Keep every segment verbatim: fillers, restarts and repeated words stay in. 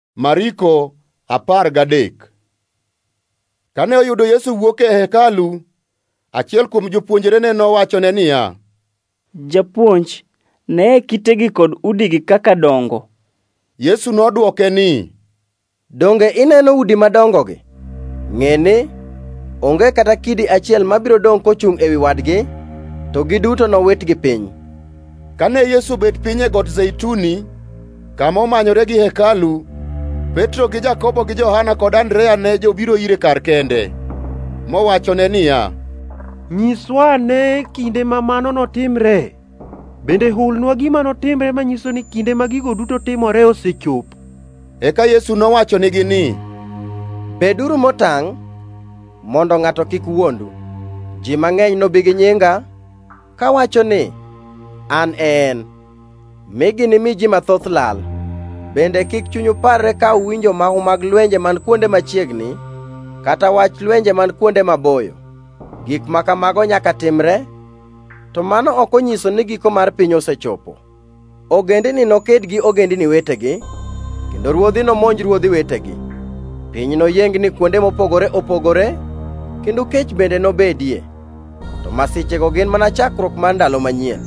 Mariko apar gadek. Kane oyudo Yesu wuok e hekalu, achiel kuom jopuonjrene nowachone niya, Japuonj, ne kitegi kod udigi kaka dongo. Yesu nodwoke ni, Donge ineno udi madongogi? Ng'eni, onge kata kidi achiel mabiro dong' kochung' ewi wadgi, to giduto nowitgi piny. Kane Yesu bet piny e got Zeituni, kama omanyore gi hekalu, Petro gi Jakobo gi Johana kod Andrea ne jobiro ire kar kende, mowachone niya, Nyiswa ane kinde ma mano notimre. Bende hulnwa gima notimre manyiso ni kinde ma gigo duto timore osechopo. Eka Yesu nowachonegi ni, Beduru motangʼ mondo ng'ato kik wuondu. Ji mang'eny nobi gi nyinga, kawacho ni, An e en, mi ginimi ji mathoth lal. Bende kik chunyu parre ka uwinjo mahu mag lwenje man kuonde machiegni, kata wach lwenje man kuonde maboyo. Gik ma kamago nyaka timre, to mano ok onyiso ni giko mar piny osechopo. Ogendini noked gi ogendini wetegi, kendo ruodhi nomonj ruodhi wetegi. Piny noyiengni kuonde mopogore opogore, kendo kech bende nobedie. To masichego gin mana chakruok mar ndalo manyien.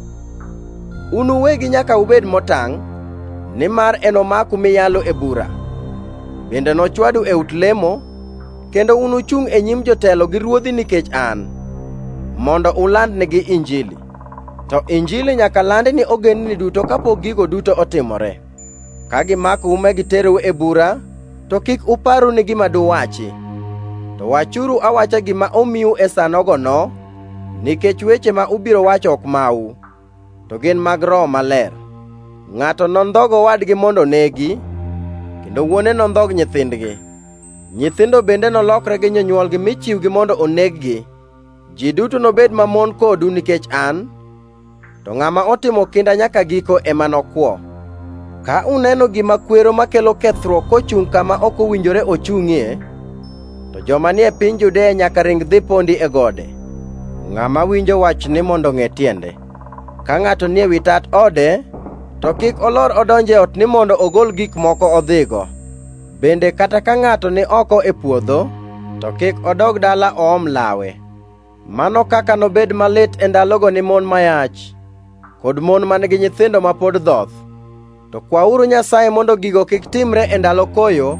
Un uwegi nyaka ubed motangʼ, nimar enomaku miyalo e bura. Bende nochwadu e ut lemo, kendo unuchung' e nyim jotelo gi ruodhi nikech an, mondo ulandnegi Injili. To Injili nyaka landi ni ogendini duto kapok gigo duto otimore. Ka gimakou me giterou e bura, to kik uparu ni gima duwachi. To wachuru awacha gima omiu e sanogono, nikech weche ma ubiro wacho ok mau, to gin mag Roho Maler. Ng'ato nondhogo wadgi mondo negi, kendo wuone nondhog nyithindgi. Nyithindo bende nolokre gi jonyuolgi mi chiwgi mondo oneg-gi. Ji duto nobed mamon kodu nikech an, to ng'ama otimo kinda nyaka giko ema nokwo. Ka uneno gima kwero makelo kethruok kochung' kama ok owinjore ochung'ie, to joma nie piny Judea nyaka ring dhi pondi e gode. Ng'ama winjo wach ni mondo ng'e tiende. Ka ng'ato nie wi tat ode, to kik olor odonje ot ni mondo ogol gik moko odhigo. Bende kata ka ng'ato ni oko e puodho, to kik odog dala oom lawe. Mano kaka nobed malit e ndalogo ni mon mayach, kod mon man-gi nyithindo ma pod dhoth. To kwauru Nyasaye mondo gigo kik timre e ndalo koyo,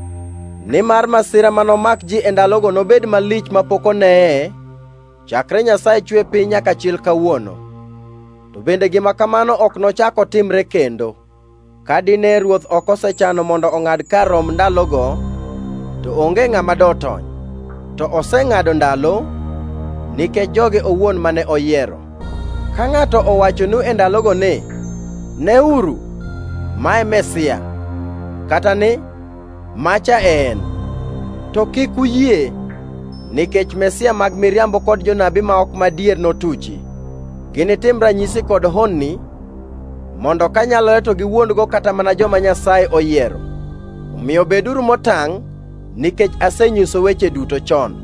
nimar masira manomak ji e ndalogo nobed malich mapok oneye, chakre Nyasaye chwe piny nyaka chil kawuono. To bende gima kamano ok nochak otimre kendo. Ka dine Ruoth ok osechano mondo ong'ad kar rom ndalogo, to onge ng'ama dotony. To oseng'ado ndalo, nikech joge owuon mane oyiero. Ka ng'ato owachonu e ndalogo ni, Neuru, mae Mesia, kata ni, Macha en, to kik uyie, nikech Mesia mag miriambo kod jonabi ma ok madier notuchi. Ginitim ranyisi kod honni, mondo kanyalore to giwuondgo kata mana joma Nyasaye oyiero. Omiyo beduru motangʼ, nikech asenyiso weche duto chon.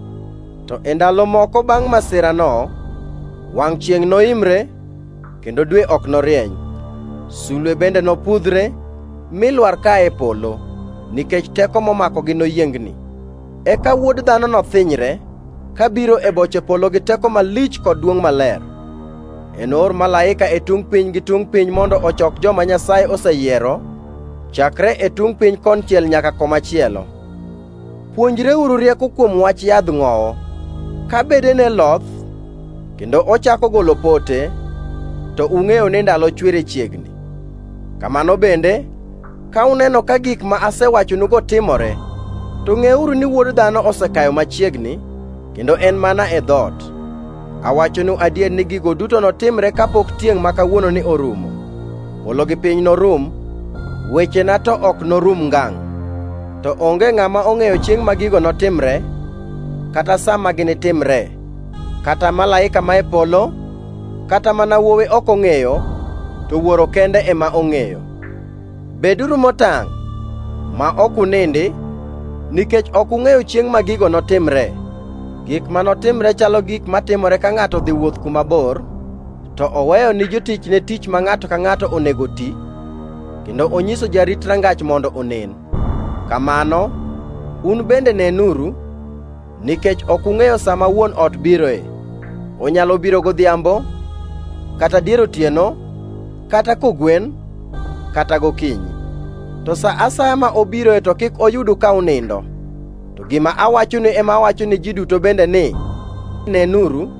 To e ndalo moko bangʼ masirano, wangʼ chiengʼ noimre, kendo dwe ok norieny. Sulwe bende nopudhre, mi lwar ka e polo, nikech teko momakogi noyiengni. Eka Wuod Dhano nothinyre, kabiro e boche polo gi teko malich kod duongʼ maler. Enoor malaika e tung piny gi tung piny mondo ochok joma Nyasaye oseyiero, chakre e tung piny konchiel nyaka komachielo. Puonjreuru rieko kuom wach yadh ng'owo. Ka bedene loth, kendo ochako golo pote, to ung'eyo ni ndalo chwere chiegni. Kamano bende, ka uneno ka gik ma asewachonugo timore, to ng'euru ni Wuod Dhano osekayo machiegni, kendo en mana e dhoot. Awachonu adier ni gigo duto notimre kapok tiengʼ ma kawuono ni orumo. Polo gi piny norum, wechena to ok norum ngangʼ. To onge ng'ama ong'eyo chiengʼ ma gigo notimre, kata sa ma ginitimre, kata malaika ma e polo, kata mana wuowi ok ong'eyo, to Wuoro kende ema ong'eyo. Beduru motangʼ, ma ok unindi, nikech ok ung'eyo chiengʼ ma gigo notimre. Gik manotimre chalo gik matimore ka ng'ato dhi wuoth kuma bor, to oweyo ni jotichne tich ma ng'ato ka ng'ato onego ti, kendo onyiso jarit rangach mondo onen. Kamano, un bende nenuru, nikech ok ung'eyo sama wuon ot biroe. Onyalo biro godhiambo, kata dier otieno, kata kogwen, kata gokinyi. To sa asaya ma obiroe to kik oyudu ka unindo. To gima awachonu ema awacho ni ji duto bende ni, nenuru,